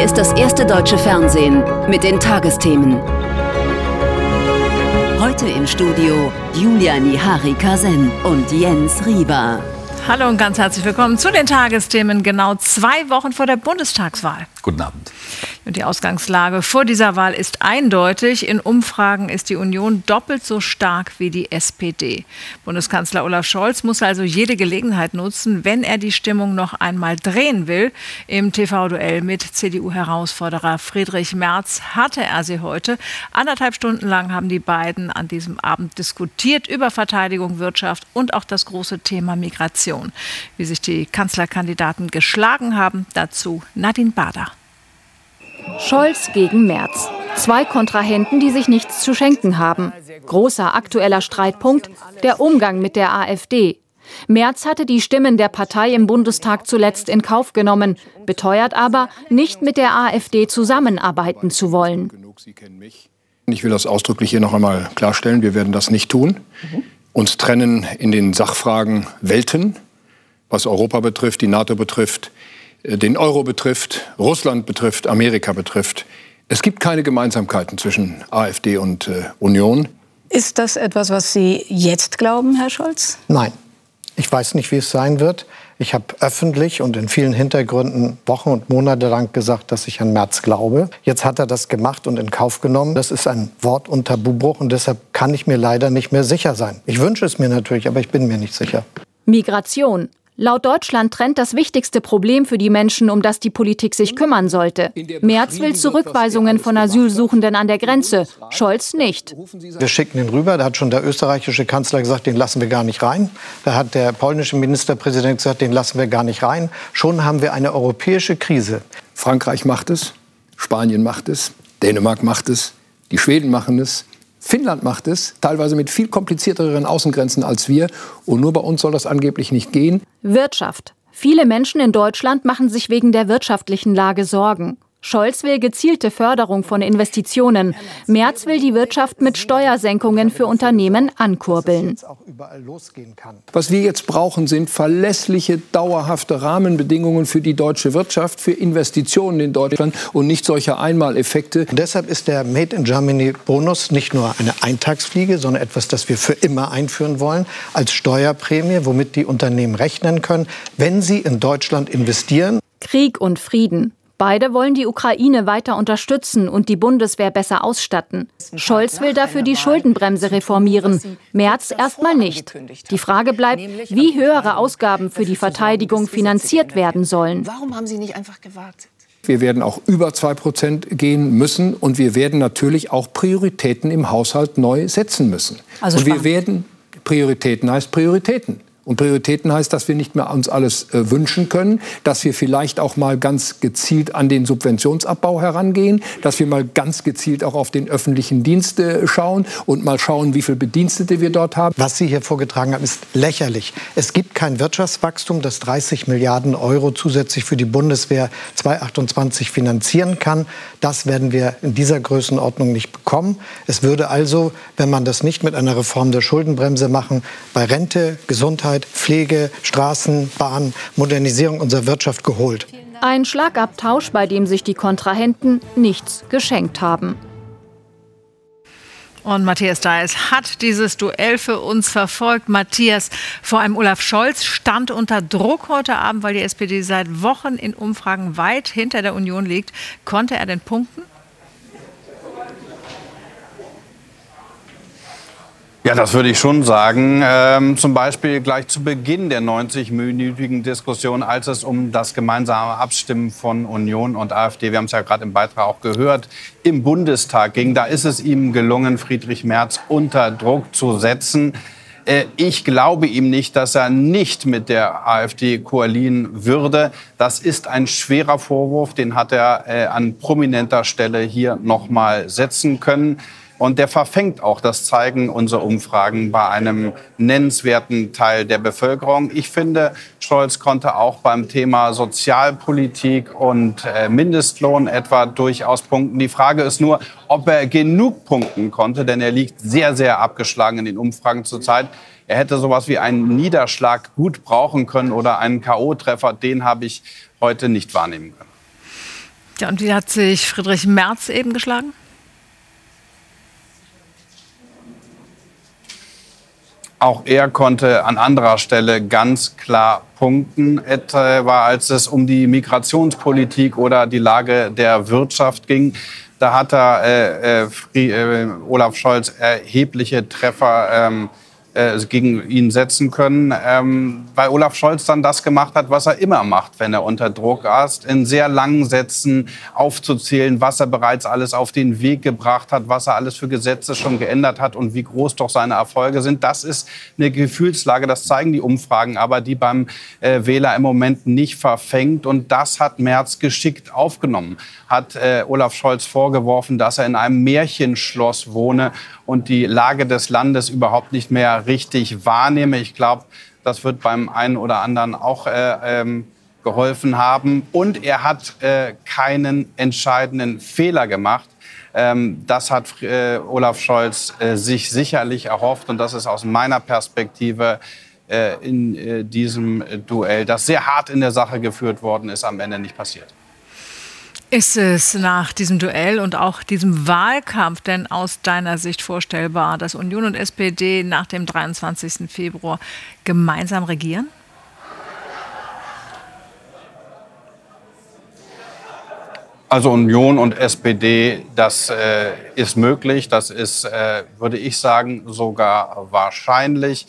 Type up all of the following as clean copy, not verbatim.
ist das erste deutsche Fernsehen mit den Tagesthemen. Heute im Studio Julia Nihari-Kasen und Jens Rieber. Hallo und ganz herzlich willkommen zu den Tagesthemen, genau 2 Wochen vor der Bundestagswahl. Guten Abend. Und die Ausgangslage vor dieser Wahl ist eindeutig. In Umfragen ist die Union doppelt so stark wie die SPD. Bundeskanzler Olaf Scholz muss also jede Gelegenheit nutzen, wenn er die Stimmung noch einmal drehen will. Im TV-Duell mit CDU-Herausforderer Friedrich Merz hatte er sie heute. 1,5 Stunden lang haben die beiden an diesem Abend diskutiert über Verteidigung, Wirtschaft und auch das große Thema Migration. Wie sich die Kanzlerkandidaten geschlagen haben, dazu Nadine Bader. Scholz gegen Merz. 2 Kontrahenten, die sich nichts zu schenken haben. Großer aktueller Streitpunkt, der Umgang mit der AfD. Merz hatte die Stimmen der Partei im Bundestag zuletzt in Kauf genommen, beteuert aber, nicht mit der AfD zusammenarbeiten zu wollen. Ich will das ausdrücklich hier noch einmal klarstellen, wir werden das nicht tun. Uns trennen in den Sachfragen Welten, was Europa betrifft, die NATO betrifft, den Euro betrifft, Russland betrifft, Amerika betrifft. Es gibt keine Gemeinsamkeiten zwischen AfD und Union. Ist das etwas, was Sie jetzt glauben, Herr Scholz? Nein. Ich weiß nicht, wie es sein wird. Ich habe öffentlich und in vielen Hintergründen Wochen und Monate lang gesagt, dass ich an Merz glaube. Jetzt hat er das gemacht und in Kauf genommen. Das ist ein Wort- und Tabubruch und deshalb kann ich mir leider nicht mehr sicher sein. Ich wünsche es mir natürlich, aber ich bin mir nicht sicher. Migration. Laut Deutschland trennt das wichtigste Problem für die Menschen, um das die Politik sich kümmern sollte. Merz will Zurückweisungen von Asylsuchenden an der Grenze, Scholz nicht. Wir schicken ihn rüber, da hat schon der österreichische Kanzler gesagt, den lassen wir gar nicht rein. Da hat der polnische Ministerpräsident gesagt, den lassen wir gar nicht rein. Schon haben wir eine europäische Krise. Frankreich macht es, Spanien macht es, Dänemark macht es, die Schweden machen es. Finnland macht es, teilweise mit viel komplizierteren Außengrenzen als wir. Und nur bei uns soll das angeblich nicht gehen. Wirtschaft. Viele Menschen in Deutschland machen sich wegen der wirtschaftlichen Lage Sorgen. Scholz will gezielte Förderung von Investitionen. Merz will die Wirtschaft mit Steuersenkungen für Unternehmen ankurbeln. Was wir jetzt brauchen, sind verlässliche, dauerhafte Rahmenbedingungen für die deutsche Wirtschaft, für Investitionen in Deutschland und nicht solche Einmaleffekte. Und deshalb ist der Made in Germany Bonus nicht nur eine Eintagsfliege, sondern etwas, das wir für immer einführen wollen, als Steuerprämie, womit die Unternehmen rechnen können, wenn sie in Deutschland investieren. Krieg und Frieden. Beide wollen die Ukraine weiter unterstützen und die Bundeswehr besser ausstatten. Scholz will dafür die Schuldenbremse reformieren, Merz erstmal nicht. Die Frage bleibt, wie höhere Ausgaben für die Verteidigung finanziert werden sollen. Warum haben Sie nicht einfach gewartet? Wir werden auch über 2% gehen müssen und wir werden natürlich auch Prioritäten im Haushalt neu setzen müssen. Also und wir werden, Prioritäten heißt Prioritäten. Und Prioritäten heißt, dass wir nicht mehr uns alles wünschen können, dass wir vielleicht auch mal ganz gezielt an den Subventionsabbau herangehen, dass wir mal ganz gezielt auch auf den öffentlichen Dienst schauen und mal schauen, wie viele Bedienstete wir dort haben. Was Sie hier vorgetragen haben, ist lächerlich. Es gibt kein Wirtschaftswachstum, das 30 Milliarden Euro zusätzlich für die Bundeswehr 2028 finanzieren kann. Das werden wir in dieser Größenordnung nicht bekommen. Es würde also, wenn man das nicht mit einer Reform der Schuldenbremse machen, bei Rente, Gesundheit, Pflege, Straßen, Bahn, Modernisierung unserer Wirtschaft geholt. Ein Schlagabtausch, bei dem sich die Kontrahenten nichts geschenkt haben. Und Matthias Deiß hat dieses Duell für uns verfolgt. Matthias, vor allem Olaf Scholz stand unter Druck heute Abend, weil die SPD seit Wochen in Umfragen weit hinter der Union liegt. Konnte er denn punkten? Ja, das würde ich schon sagen. Zum Beispiel gleich zu Beginn der 90-minütigen Diskussion, als es um das gemeinsame Abstimmen von Union und AfD, wir haben es ja gerade im Beitrag auch gehört, im Bundestag ging. Da ist es ihm gelungen, Friedrich Merz unter Druck zu setzen. Ich glaube ihm nicht, dass er nicht mit der AfD koalieren würde. Das ist ein schwerer Vorwurf, den hat er an prominenter Stelle hier noch mal setzen können. Und der verfängt auch, das zeigen unsere Umfragen, bei einem nennenswerten Teil der Bevölkerung. Ich finde, Scholz konnte auch beim Thema Sozialpolitik und Mindestlohn etwa durchaus punkten. Die Frage ist nur, ob er genug punkten konnte, denn er liegt sehr, sehr abgeschlagen in den Umfragen zurzeit. Er hätte sowas wie einen Niederschlag gut brauchen können oder einen K.O.-Treffer. Den habe ich heute nicht wahrnehmen können. Ja, und wie hat sich Friedrich Merz eben geschlagen? Auch er konnte an anderer Stelle ganz klar punkten, etwa als es um die Migrationspolitik oder die Lage der Wirtschaft ging. Da hat Olaf Scholz erhebliche Treffer gegen ihn setzen können, weil Olaf Scholz dann das gemacht hat, was er immer macht, wenn er unter Druck ist, in sehr langen Sätzen aufzuzählen, was er bereits alles auf den Weg gebracht hat, was er alles für Gesetze schon geändert hat und wie groß doch seine Erfolge sind. Das ist eine Gefühlslage, das zeigen die Umfragen, aber die beim Wähler im Moment nicht verfängt. Und das hat Merz geschickt aufgenommen, hat Olaf Scholz vorgeworfen, dass er in einem Märchenschloss wohne und die Lage des Landes überhaupt nicht mehr richtig wahrnehme. Ich glaube, das wird beim einen oder anderen auch geholfen haben. Und er hat keinen entscheidenden Fehler gemacht. Das hat Olaf Scholz sich sicherlich erhofft. Und das ist aus meiner Perspektive in diesem Duell, das sehr hart in der Sache geführt worden ist, am Ende nicht passiert. Ist es nach diesem Duell und auch diesem Wahlkampf denn aus deiner Sicht vorstellbar, dass Union und SPD nach dem 23. Februar gemeinsam regieren? Also Union und SPD, das ist möglich. Das ist, würde ich sagen, sogar wahrscheinlich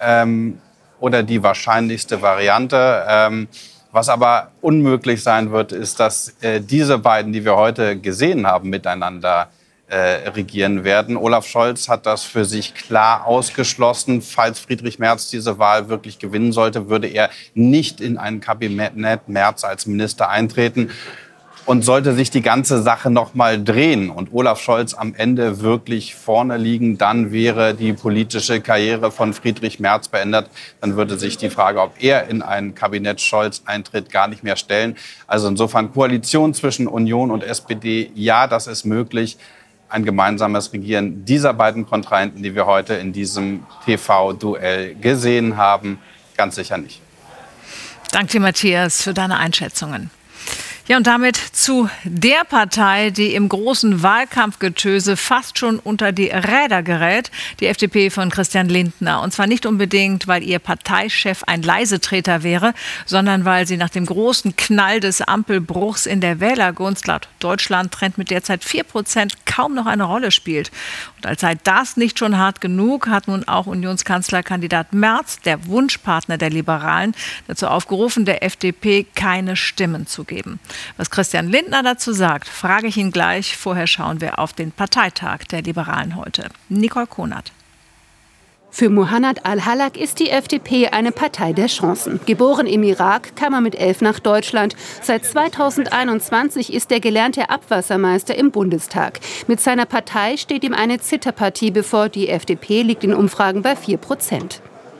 oder die wahrscheinlichste Variante. Was aber unmöglich sein wird, ist, dass diese beiden, die wir heute gesehen haben, miteinander regieren werden. Olaf Scholz hat das für sich klar ausgeschlossen. Falls Friedrich Merz diese Wahl wirklich gewinnen sollte, würde er nicht in ein Kabinett Merz als Minister eintreten. Und sollte sich die ganze Sache noch mal drehen und Olaf Scholz am Ende wirklich vorne liegen, dann wäre die politische Karriere von Friedrich Merz beendet. Dann würde sich die Frage, ob er in ein Kabinett Scholz eintritt, gar nicht mehr stellen. Also insofern Koalition zwischen Union und SPD, ja, das ist möglich. Ein gemeinsames Regieren dieser beiden Kontrahenten, die wir heute in diesem TV-Duell gesehen haben, ganz sicher nicht. Danke dir, Matthias, für deine Einschätzungen. Ja, und damit zu der Partei, die im großen Wahlkampfgetöse fast schon unter die Räder gerät, die FDP von Christian Lindner. Und zwar nicht unbedingt, weil ihr Parteichef ein Leisetreter wäre, sondern weil sie nach dem großen Knall des Ampelbruchs in der Wählergunst laut Deutschland-Trend mit derzeit 4% kaum noch eine Rolle spielt. Und als sei das nicht schon hart genug, hat nun auch Unionskanzlerkandidat Merz, der Wunschpartner der Liberalen, dazu aufgerufen, der FDP keine Stimmen zu geben. Was Christian Lindner dazu sagt, frage ich ihn gleich. Vorher schauen wir auf den Parteitag der Liberalen heute. Nicole Konert. Für Muhannad al-Halak ist die FDP eine Partei der Chancen. Geboren im Irak, kam er mit 11 nach Deutschland. Seit 2021 ist er gelernter Abwassermeister im Bundestag. Mit seiner Partei steht ihm eine Zitterpartie bevor. Die FDP liegt in Umfragen bei 4%.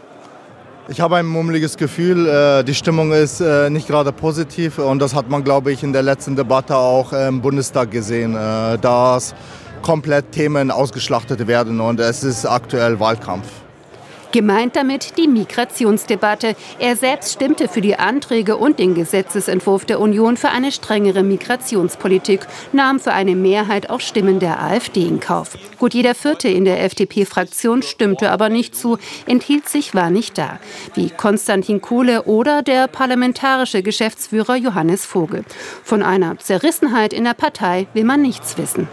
Ich habe ein mummeliges Gefühl, die Stimmung ist nicht gerade positiv und das hat man, glaube ich, in der letzten Debatte auch im Bundestag gesehen, dass komplett Themen ausgeschlachtet werden und es ist aktuell Wahlkampf. Gemeint damit die Migrationsdebatte. Er selbst stimmte für die Anträge und den Gesetzesentwurf der Union für eine strengere Migrationspolitik, nahm für eine Mehrheit auch Stimmen der AfD in Kauf. Gut jeder Vierte in der FDP-Fraktion stimmte aber nicht zu, enthielt sich, war nicht da. Wie Konstantin Kuhle oder der parlamentarische Geschäftsführer Johannes Vogel. Von einer Zerrissenheit in der Partei will man nichts wissen.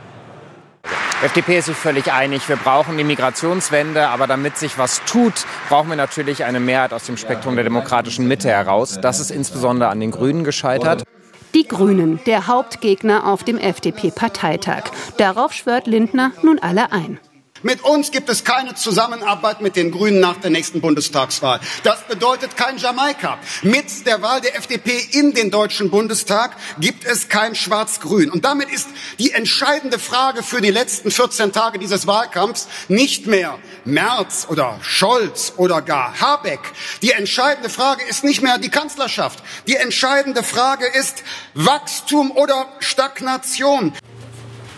Die FDP ist sich völlig einig, wir brauchen die Migrationswende, aber damit sich was tut, brauchen wir natürlich eine Mehrheit aus dem Spektrum der demokratischen Mitte heraus. Das ist insbesondere an den Grünen gescheitert. Die Grünen, der Hauptgegner auf dem FDP-Parteitag. Darauf schwört Lindner nun alle ein. Mit uns gibt es keine Zusammenarbeit mit den Grünen nach der nächsten Bundestagswahl. Das bedeutet kein Jamaika. Mit der Wahl der FDP in den Deutschen Bundestag gibt es kein Schwarz-Grün. Und damit ist die entscheidende Frage für die letzten 14 Tage dieses Wahlkampfs nicht mehr Merz oder Scholz oder gar Habeck. Die entscheidende Frage ist nicht mehr die Kanzlerschaft. Die entscheidende Frage ist Wachstum oder Stagnation.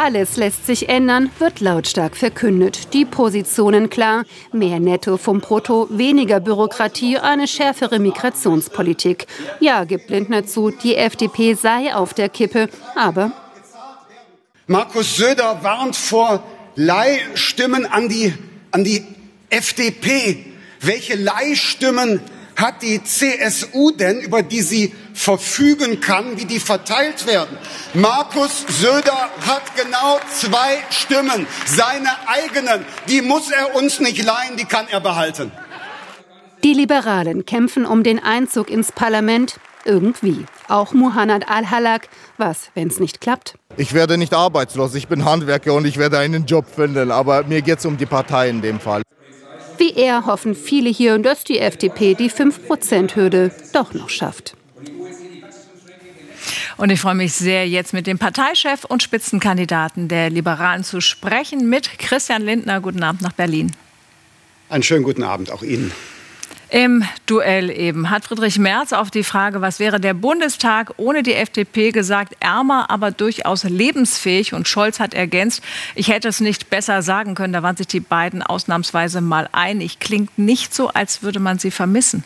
Alles lässt sich ändern, wird lautstark verkündet. Die Positionen klar: mehr Netto vom Brutto, weniger Bürokratie, eine schärfere Migrationspolitik. Ja, gibt Lindner zu, die FDP sei auf der Kippe, aber Markus Söder warnt vor Leihstimmen an die FDP. Welche Leihstimmen hat die CSU denn, über die sie verfügen kann, wie die verteilt werden? Markus Söder hat genau 2 Stimmen, seine eigenen. Die muss er uns nicht leihen, die kann er behalten. die Liberalen kämpfen um den Einzug ins Parlament. Irgendwie. Auch Muhannad Al-Halak. Was, wenn es nicht klappt? Ich werde nicht arbeitslos, ich bin Handwerker und ich werde einen Job finden. Aber mir geht es um die Partei in dem Fall. Wie er hoffen viele hier, dass die FDP die 5%-Hürde doch noch schafft. Und ich freue mich sehr, jetzt mit dem Parteichef und Spitzenkandidaten der Liberalen zu sprechen, mit Christian Lindner. Guten Abend nach Berlin. Einen schönen guten Abend auch Ihnen. Im Duell eben hat Friedrich Merz auf die Frage, was wäre der Bundestag ohne die FDP, gesagt, ärmer, aber durchaus lebensfähig. Und Scholz hat ergänzt, ich hätte es nicht besser sagen können. Da waren sich die beiden ausnahmsweise mal einig. Klingt nicht so, als würde man sie vermissen.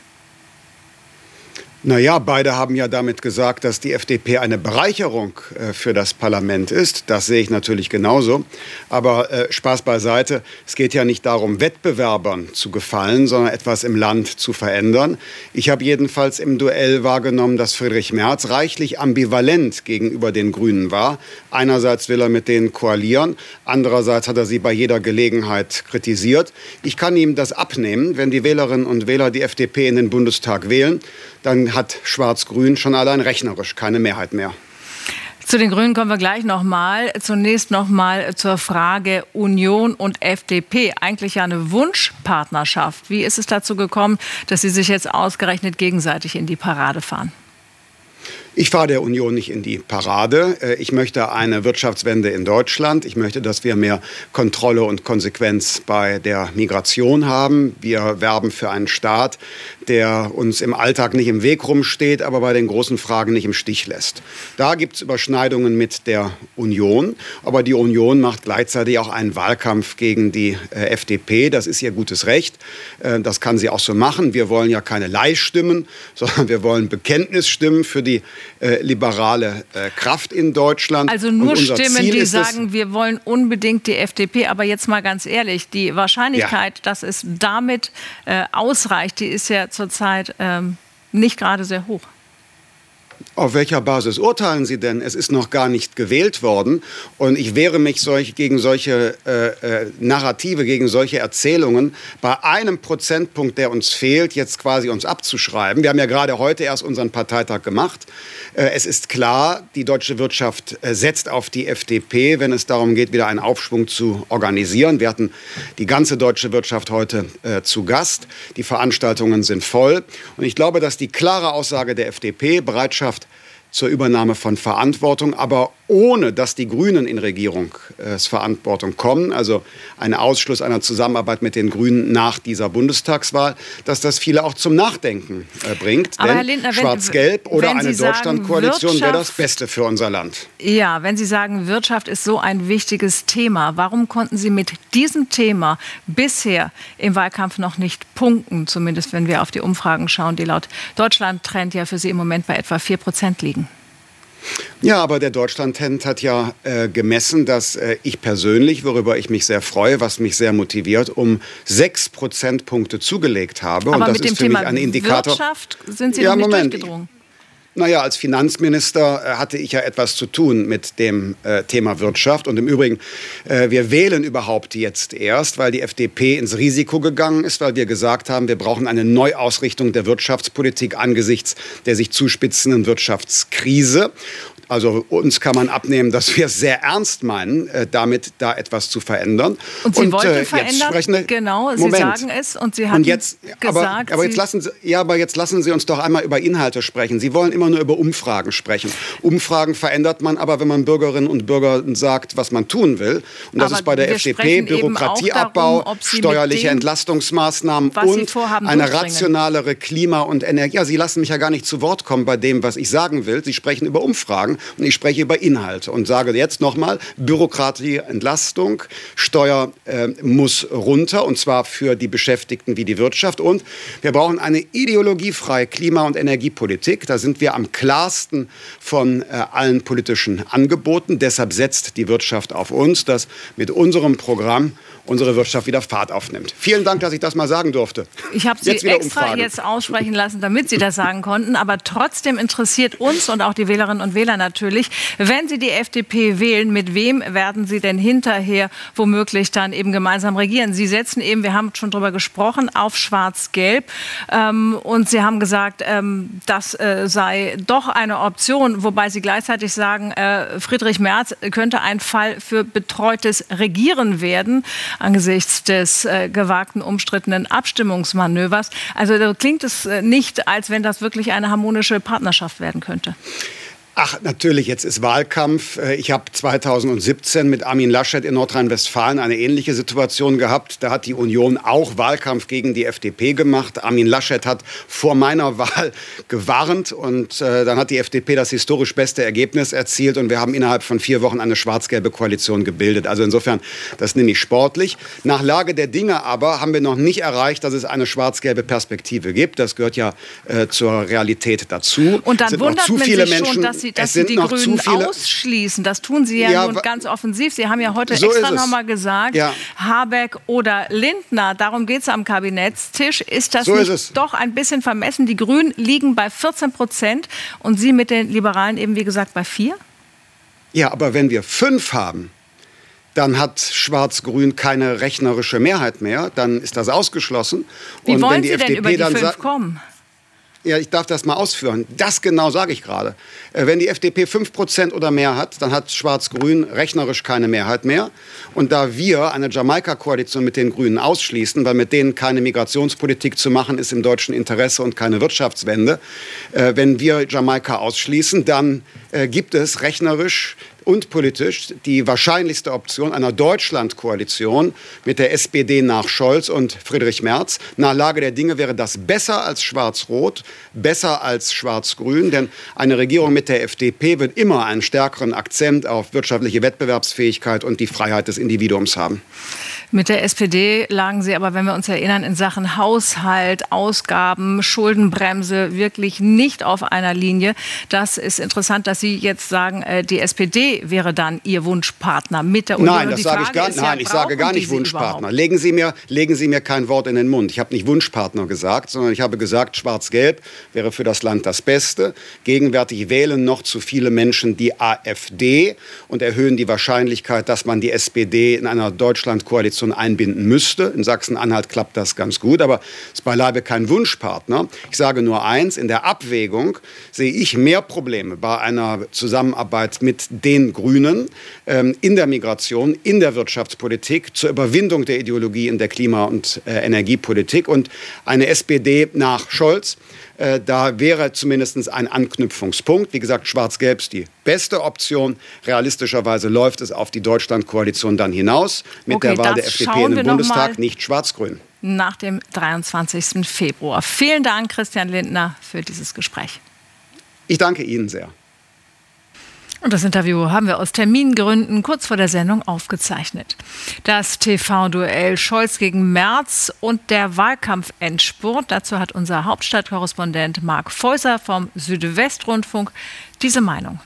Naja, beide haben ja damit gesagt, dass die FDP eine Bereicherung für das Parlament ist. Das sehe ich natürlich genauso. Aber Spaß beiseite, es geht ja nicht darum, Wettbewerbern zu gefallen, sondern etwas im Land zu verändern. Ich habe jedenfalls im Duell wahrgenommen, dass Friedrich Merz reichlich ambivalent gegenüber den Grünen war. Einerseits will er mit denen koalieren, andererseits hat er sie bei jeder Gelegenheit kritisiert. Ich kann ihm das abnehmen, wenn die Wählerinnen und Wähler die FDP in den Bundestag wählen, dann hat Schwarz-Grün schon allein rechnerisch keine Mehrheit mehr. Zu den Grünen kommen wir gleich noch mal. Zunächst noch mal zur Frage Union und FDP. Eigentlich ja eine Wunschpartnerschaft. Wie ist es dazu gekommen, dass Sie sich jetzt ausgerechnet gegenseitig in die Parade fahren? Ich fahre der Union nicht in die Parade. Ich möchte eine Wirtschaftswende in Deutschland. Ich möchte, dass wir mehr Kontrolle und Konsequenz bei der Migration haben. Wir werben für einen Staat, der uns im Alltag nicht im Weg rumsteht, aber bei den großen Fragen nicht im Stich lässt. Da gibt es Überschneidungen mit der Union. Aber die Union macht gleichzeitig auch einen Wahlkampf gegen die FDP. Das ist ihr gutes Recht. Das kann sie auch so machen. Wir wollen ja keine Leihstimmen, sondern wir wollen Bekenntnisstimmen für die liberale Kraft in Deutschland. Also nur Stimmen, die sagen, wir wollen unbedingt die FDP. Aber jetzt mal ganz ehrlich, die Wahrscheinlichkeit, dass es damit ausreicht, die ist ja zurzeit nicht gerade sehr hoch. Auf welcher Basis urteilen Sie denn? Es ist noch gar nicht gewählt worden. Und ich wehre mich gegen solche Narrative, gegen solche Erzählungen, bei einem Prozentpunkt, der uns fehlt, jetzt quasi uns abzuschreiben. Wir haben ja gerade heute erst unseren Parteitag gemacht. Es ist klar, die deutsche Wirtschaft setzt auf die FDP, wenn es darum geht, wieder einen Aufschwung zu organisieren. Wir hatten die ganze deutsche Wirtschaft heute zu Gast. Die Veranstaltungen sind voll. Und ich glaube, dass die klare Aussage der FDP, Bereitschaft zur Übernahme von Verantwortung, aber ohne dass die Grünen in Regierungsverantwortung kommen, also ein Ausschluss einer Zusammenarbeit mit den Grünen nach dieser Bundestagswahl, dass das viele auch zum Nachdenken bringt. Aber denn Herr Lindner, Schwarz-Gelb oder eine Deutschlandkoalition wäre das Beste für unser Land. Ja, wenn Sie sagen, Wirtschaft ist so ein wichtiges Thema, warum konnten Sie mit diesem Thema bisher im Wahlkampf noch nicht punkten? Zumindest wenn wir auf die Umfragen schauen, die laut Deutschland-Trend ja für Sie im Moment bei etwa 4% liegen. Ja, aber der Deutschland-Trend hat ja gemessen, dass ich persönlich, worüber ich mich sehr freue, was mich sehr motiviert, um 6 Prozentpunkte zugelegt habe. Aber und das mit dem ist für Thema mich ein Indikator. Wirtschaft sind Sie noch nicht durchgedrungen? Naja, als Finanzminister hatte ich ja etwas zu tun mit dem Thema Wirtschaft. Und im Übrigen, wir wählen überhaupt jetzt erst, weil die FDP ins Risiko gegangen ist, weil wir gesagt haben, wir brauchen eine Neuausrichtung der Wirtschaftspolitik angesichts der sich zuspitzenden Wirtschaftskrise. Also uns kann man abnehmen, dass wir es sehr ernst meinen, damit da etwas zu verändern. Und Sie wollten verändern? Genau, Sie sagen es und Sie haben gesagt... Aber jetzt lassen Sie uns doch einmal über Inhalte sprechen. Sie wollen immer nur über Umfragen sprechen. Umfragen verändert man aber, wenn man Bürgerinnen und Bürgern sagt, was man tun will. Und das ist bei der FDP Bürokratieabbau, steuerliche Entlastungsmaßnahmen und eine rationalere Klima- und Energie. Ja, Sie lassen mich ja gar nicht zu Wort kommen bei dem, was ich sagen will. Sie sprechen über Umfragen. sagen. Und ich spreche über Inhalte und sage jetzt nochmal, Bürokratieentlastung, Steuer muss runter, und zwar für die Beschäftigten wie die Wirtschaft. Und wir brauchen eine ideologiefreie Klima- und Energiepolitik. Da sind wir am klarsten von allen politischen Angeboten. Deshalb setzt die Wirtschaft auf uns, dass mit unserem Programm unsere Wirtschaft wieder Fahrt aufnimmt. Vielen Dank, dass ich das mal sagen durfte. Ich habe Sie extra jetzt aussprechen lassen, damit Sie das sagen konnten. Aber trotzdem interessiert uns und auch die Wählerinnen und Wähler natürlich, wenn Sie die FDP wählen, mit wem werden Sie denn hinterher womöglich dann eben gemeinsam regieren? Sie setzen eben, wir haben schon drüber gesprochen, auf Schwarz-Gelb. Und Sie haben gesagt, das sei doch eine Option, wobei Sie gleichzeitig sagen, Friedrich Merz könnte ein Fall für betreutes Regieren werden, angesichts des gewagten, umstrittenen Abstimmungsmanövers. Also da klingt es nicht, als wenn das wirklich eine harmonische Partnerschaft werden könnte. Ach, natürlich, jetzt ist Wahlkampf. Ich habe 2017 mit Armin Laschet in Nordrhein-Westfalen eine ähnliche Situation gehabt. Da hat die Union auch Wahlkampf gegen die FDP gemacht. Armin Laschet hat vor meiner Wahl gewarnt und dann hat die FDP das historisch beste Ergebnis erzielt und wir haben innerhalb von 4 Wochen eine schwarz-gelbe Koalition gebildet. Also insofern, das nehme ich sportlich. Nach Lage der Dinge aber haben wir noch nicht erreicht, dass es eine schwarz-gelbe Perspektive gibt. Das gehört ja zur Realität dazu. Und dann wundert man sich Menschen, schon, dass Sie die Grünen ausschließen. Das tun Sie ja nun ganz offensiv. Sie haben ja heute so extra noch mal gesagt, Habeck oder Lindner, darum geht es am Kabinettstisch. Ist das so nicht doch ein bisschen vermessen? Die Grünen liegen bei 14% und Sie mit den Liberalen eben, wie gesagt, bei 4%? Ja, aber wenn wir 5 haben, dann hat Schwarz-Grün keine rechnerische Mehrheit mehr. Dann ist das ausgeschlossen. Wie wollen Sie denn über die 5 kommen? Ja, ich darf das mal ausführen. Das genau sage ich gerade. Wenn die FDP 5% oder mehr hat, dann hat Schwarz-Grün rechnerisch keine Mehrheit mehr. Und da wir eine Jamaika-Koalition mit den Grünen ausschließen, weil mit denen keine Migrationspolitik zu machen ist im deutschen Interesse und keine Wirtschaftswende, wenn wir Jamaika ausschließen, dann gibt es rechnerisch und politisch die wahrscheinlichste Option einer Deutschland-Koalition mit der SPD nach Scholz und Friedrich Merz. Nach Lage der Dinge wäre das besser als Schwarz-Rot, besser als Schwarz-Grün, denn eine Regierung mit der FDP wird immer einen stärkeren Akzent auf wirtschaftliche Wettbewerbsfähigkeit und die Freiheit des Individuums haben. Mit der SPD lagen Sie aber, wenn wir uns erinnern, in Sachen Haushalt, Ausgaben, Schuldenbremse wirklich nicht auf einer Linie. Das ist interessant, dass Sie jetzt sagen, die SPD wäre dann Ihr Wunschpartner mit der Union. Nein, das sage ich gar nicht. Nein, ich sage gar nicht Wunschpartner. Legen Sie mir kein Wort in den Mund. Ich habe nicht Wunschpartner gesagt, sondern ich habe gesagt, Schwarz-Gelb wäre für das Land das Beste. Gegenwärtig wählen noch zu viele Menschen die AfD und erhöhen die Wahrscheinlichkeit, dass man die SPD in einer Deutschland-Koalition einbinden müsste. In Sachsen-Anhalt klappt das ganz gut, aber es ist beileibe kein Wunschpartner. Ich sage nur eins, in der Abwägung sehe ich mehr Probleme bei einer Zusammenarbeit mit den Grünen in der Migration, in der Wirtschaftspolitik, zur Überwindung der Ideologie in der Klima- und Energiepolitik und eine SPD nach Scholz. Da wäre zumindest ein Anknüpfungspunkt. Wie gesagt, Schwarz-Gelb ist die beste Option. Realistischerweise läuft es auf die Deutschland-Koalition dann hinaus. Mit der Wahl der FDP in den Bundestag, nicht Schwarz-Grün. Nach dem 23. Februar. Vielen Dank, Christian Lindner, für dieses Gespräch. Ich danke Ihnen sehr. Und das Interview haben wir aus Termingründen kurz vor der Sendung aufgezeichnet. Das TV-Duell Scholz gegen Merz und der Wahlkampfendspurt. Dazu hat unser Hauptstadtkorrespondent Marc Feuser vom Südwestrundfunk diese Meinung.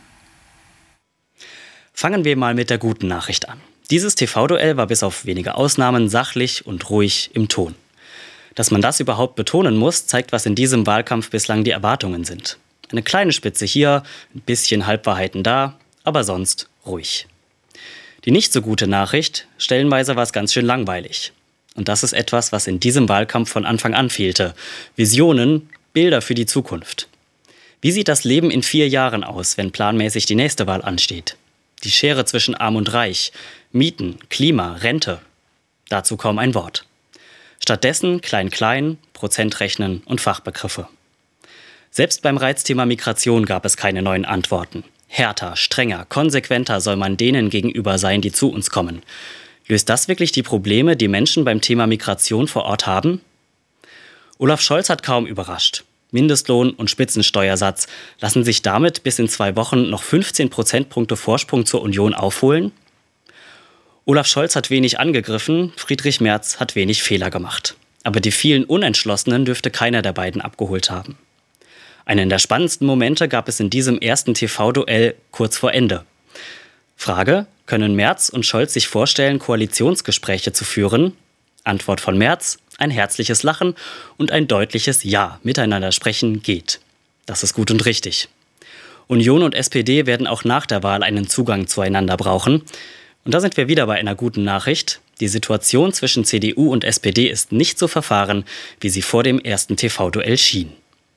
Fangen wir mal mit der guten Nachricht an. Dieses TV-Duell war bis auf wenige Ausnahmen sachlich und ruhig im Ton. Dass man das überhaupt betonen muss, zeigt, was in diesem Wahlkampf bislang die Erwartungen sind. Eine kleine Spitze hier, ein bisschen Halbwahrheiten da, aber sonst ruhig. Die nicht so gute Nachricht, stellenweise war es ganz schön langweilig. Und das ist etwas, was in diesem Wahlkampf von Anfang an fehlte. Visionen, Bilder für die Zukunft. Wie sieht das Leben in 4 Jahren aus, wenn planmäßig die nächste Wahl ansteht? Die Schere zwischen Arm und Reich, Mieten, Klima, Rente. Dazu kaum ein Wort. Stattdessen Klein-Klein, Prozentrechnen und Fachbegriffe. Selbst beim Reizthema Migration gab es keine neuen Antworten. Härter, strenger, konsequenter soll man denen gegenüber sein, die zu uns kommen. Löst das wirklich die Probleme, die Menschen beim Thema Migration vor Ort haben? Olaf Scholz hat kaum überrascht. Mindestlohn und Spitzensteuersatz. Lassen sich damit bis in 2 Wochen noch 15 Prozentpunkte Vorsprung zur Union aufholen? Olaf Scholz hat wenig angegriffen, Friedrich Merz hat wenig Fehler gemacht. Aber die vielen Unentschlossenen dürfte keiner der beiden abgeholt haben. Einen der spannendsten Momente gab es in diesem ersten TV-Duell kurz vor Ende. Frage: Können Merz und Scholz sich vorstellen, Koalitionsgespräche zu führen? Antwort von Merz: ein herzliches Lachen und ein deutliches Ja. Miteinander sprechen geht. Das ist gut und richtig. Union und SPD werden auch nach der Wahl einen Zugang zueinander brauchen. Und da sind wir wieder bei einer guten Nachricht. Die Situation zwischen CDU und SPD ist nicht so verfahren, wie sie vor dem ersten TV-Duell schien.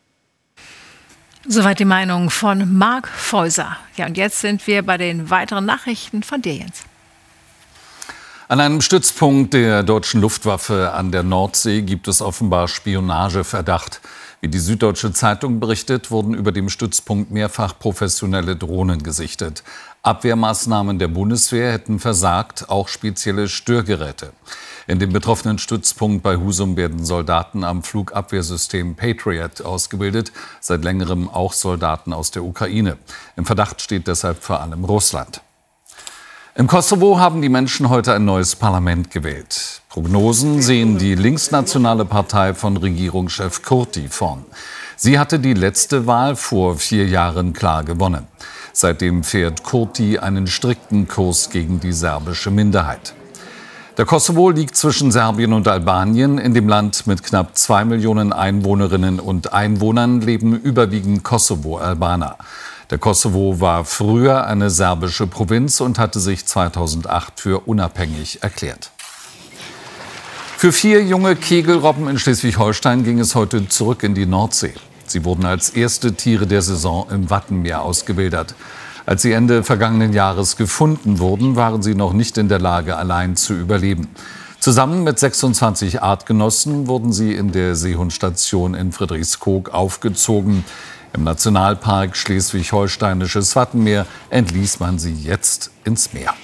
Soweit die Meinung von Marc Feuser. Ja, und jetzt sind wir bei den weiteren Nachrichten von dir, Jens. An einem Stützpunkt der deutschen Luftwaffe an der Nordsee gibt es offenbar Spionageverdacht. Wie die Süddeutsche Zeitung berichtet, wurden über dem Stützpunkt mehrfach professionelle Drohnen gesichtet. Abwehrmaßnahmen der Bundeswehr hätten versagt, auch spezielle Störgeräte. In dem betroffenen Stützpunkt bei Husum werden Soldaten am Flugabwehrsystem Patriot ausgebildet, seit längerem auch Soldaten aus der Ukraine. Im Verdacht steht deshalb vor allem Russland. Im Kosovo haben die Menschen heute ein neues Parlament gewählt. Prognosen sehen die linksnationale Partei von Regierungschef Kurti vorn. Sie hatte die letzte Wahl vor 4 Jahren klar gewonnen. Seitdem fährt Kurti einen strikten Kurs gegen die serbische Minderheit. Der Kosovo liegt zwischen Serbien und Albanien. In dem Land mit knapp 2 Millionen Einwohnerinnen und Einwohnern leben überwiegend Kosovo-Albaner. Der Kosovo war früher eine serbische Provinz und hatte sich 2008 für unabhängig erklärt. Für 4 junge Kegelrobben in Schleswig-Holstein ging es heute zurück in die Nordsee. Sie wurden als erste Tiere der Saison im Wattenmeer ausgewildert. Als sie Ende vergangenen Jahres gefunden wurden, waren sie noch nicht in der Lage, allein zu überleben. Zusammen mit 26 Artgenossen wurden sie in der Seehundstation in Friedrichskoog aufgezogen. Im Nationalpark Schleswig-Holsteinisches Wattenmeer entließ man sie jetzt ins Meer.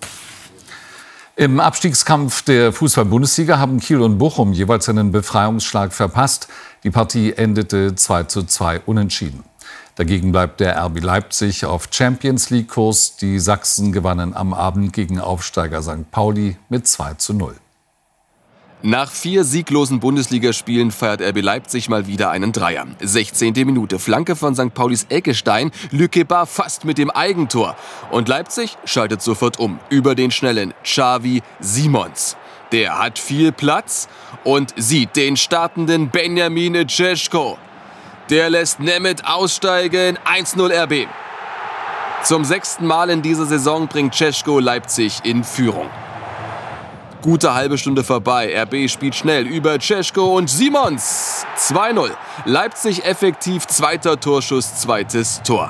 Im Abstiegskampf der Fußball-Bundesliga haben Kiel und Bochum jeweils einen Befreiungsschlag verpasst. Die Partie endete 2:2 unentschieden. Dagegen bleibt der RB Leipzig auf Champions-League-Kurs. Die Sachsen gewannen am Abend gegen Aufsteiger St. Pauli mit 2:0. Nach 4 sieglosen Bundesligaspielen feiert RB Leipzig mal wieder einen Dreier. 16. Minute, Flanke von St. Paulis Eckestein, Lükeba fast mit dem Eigentor. Und Leipzig schaltet sofort um, über den schnellen Xavi Simons. Der hat viel Platz und sieht den startenden Benjamin Šeško. Der lässt Nemeth aussteigen, 1:0 RB. Zum 6. Mal in dieser Saison bringt Šeško Leipzig in Führung. Gute halbe Stunde vorbei. RB spielt schnell über Šeško und Simons. 2:0. Leipzig effektiv, 2. Torschuss, 2. Tor.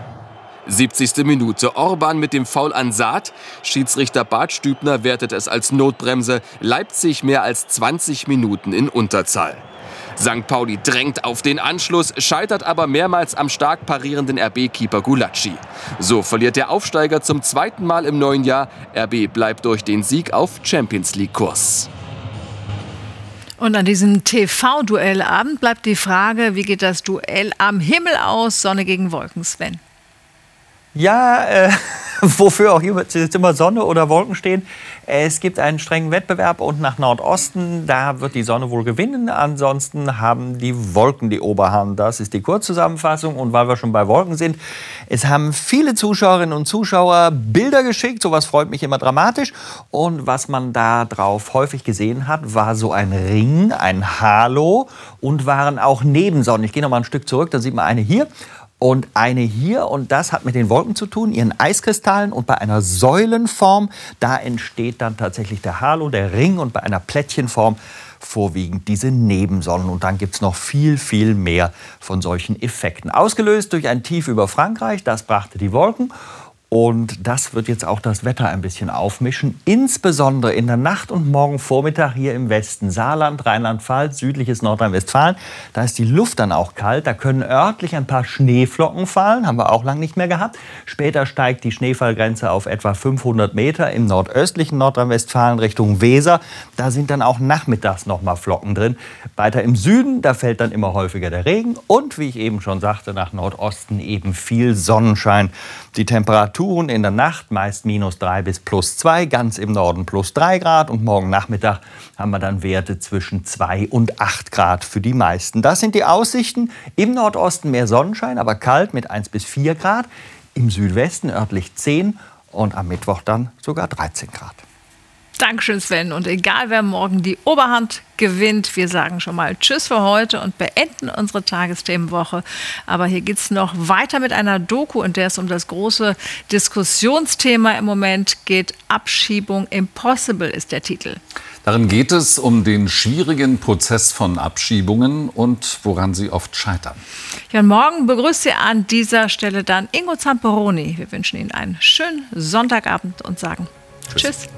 70. Minute. Orban mit dem Foul an Saad. Schiedsrichter Bart Stübner wertet es als Notbremse. Leipzig mehr als 20 Minuten in Unterzahl. St. Pauli drängt auf den Anschluss, scheitert aber mehrmals am stark parierenden RB-Keeper Gulacsi. So verliert der Aufsteiger zum 2. Mal im neuen Jahr. RB bleibt durch den Sieg auf Champions-League-Kurs. Und an diesem TV-Duellabend bleibt die Frage, wie geht das Duell am Himmel aus? Sonne gegen Wolken, Sven. Ja, wofür auch jetzt immer Sonne oder Wolken stehen. Es gibt einen strengen Wettbewerb und nach Nordosten, da wird die Sonne wohl gewinnen. Ansonsten haben die Wolken die Oberhand. Das ist die Kurzzusammenfassung. Und weil wir schon bei Wolken sind, es haben viele Zuschauerinnen und Zuschauer Bilder geschickt. Sowas freut mich immer dramatisch. Und was man da drauf häufig gesehen hat, war so ein Ring, ein Halo und waren auch Nebensonnen. Ich gehe noch mal ein Stück zurück, da sieht man eine hier. Und eine hier, und das hat mit den Wolken zu tun, ihren Eiskristallen. Und bei einer Säulenform, da entsteht dann tatsächlich der Halo, der Ring. Und bei einer Plättchenform vorwiegend diese Nebensonnen. Und dann gibt es noch viel, viel mehr von solchen Effekten. Ausgelöst durch ein Tief über Frankreich, das brachte die Wolken. Und das wird jetzt auch das Wetter ein bisschen aufmischen. Insbesondere in der Nacht und morgen Vormittag hier im Westen. Saarland, Rheinland-Pfalz, südliches Nordrhein-Westfalen. Da ist die Luft dann auch kalt. Da können örtlich ein paar Schneeflocken fallen. Haben wir auch lange nicht mehr gehabt. Später steigt die Schneefallgrenze auf etwa 500 Meter im nordöstlichen Nordrhein-Westfalen Richtung Weser. Da sind dann auch nachmittags noch mal Flocken drin. Weiter im Süden, da fällt dann immer häufiger der Regen. Und wie ich eben schon sagte, nach Nordosten eben viel Sonnenschein. Die Temperaturen in der Nacht meist -3 bis +2, ganz im Norden +3 Grad. Und morgen Nachmittag haben wir dann Werte zwischen 2 und 8 Grad für die meisten. Das sind die Aussichten. Im Nordosten mehr Sonnenschein, aber kalt mit 1 bis 4 Grad. Im Südwesten örtlich 10 und am Mittwoch dann sogar 13 Grad. Dankeschön, Sven. Und egal, wer morgen die Oberhand gewinnt, wir sagen schon mal Tschüss für heute und beenden unsere Tagesthemenwoche. Aber hier geht es noch weiter mit einer Doku, in der es um das große Diskussionsthema im Moment geht. Abschiebung Impossible ist der Titel. Darin geht es um den schwierigen Prozess von Abschiebungen und woran sie oft scheitern. Ja, und morgen begrüßt Sie an dieser Stelle dann Ingo Zamperoni. Wir wünschen Ihnen einen schönen Sonntagabend und sagen Tschüss.